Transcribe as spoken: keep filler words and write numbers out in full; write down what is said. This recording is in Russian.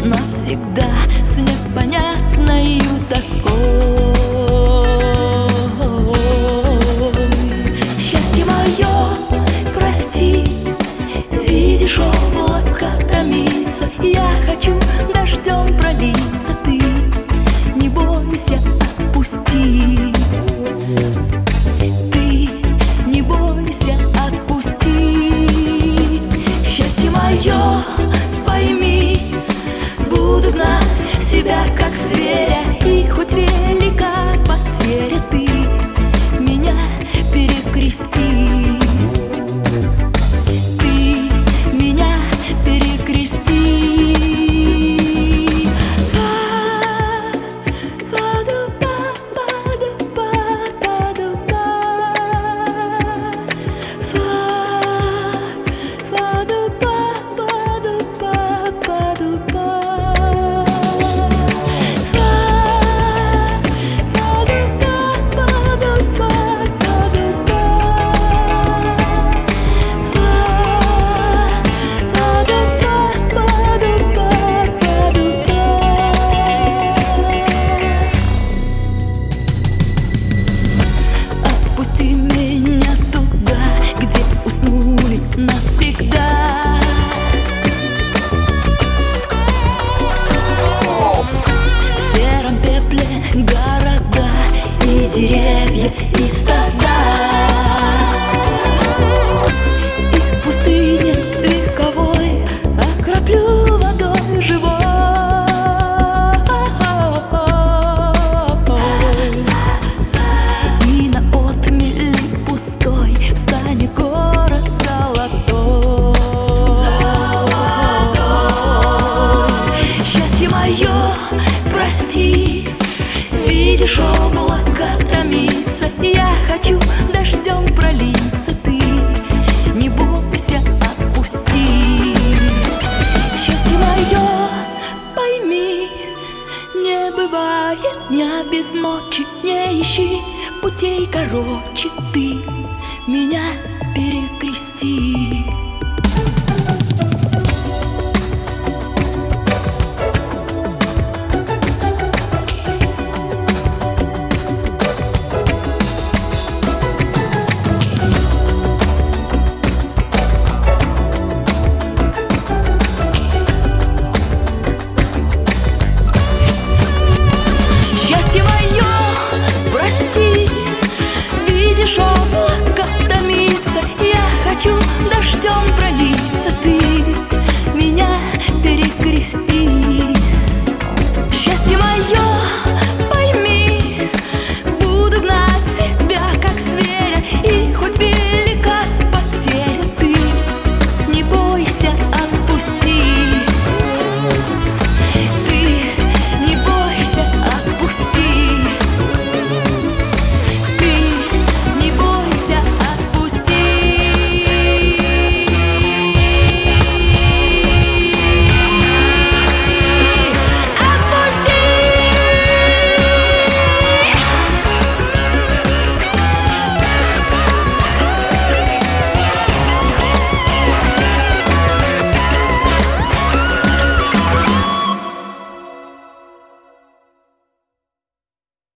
навсегда с непонятною тоской. Счастье мое, прости, видишь, облако томится. Я хочу дождем пролиться, ты не бойся, отпусти. Ты не бойся, отпусти. Счастье мое, пойми, буду гнать себя, как зверя, и хоть велика потеря, ты меня перекрести. Ты меня перекрести. Навсегда в сером пепле города и деревья, и стада, и пустыни вековой окроплю водой живой. И на отмели пустой встанет город золотой. Прости, видишь, облако томится. Я хочу дождем пролиться, ты не бойся, отпусти. Счастье мое, пойми, не бывает дня без ночи. Не ищи путей короче, ты меня перекрести.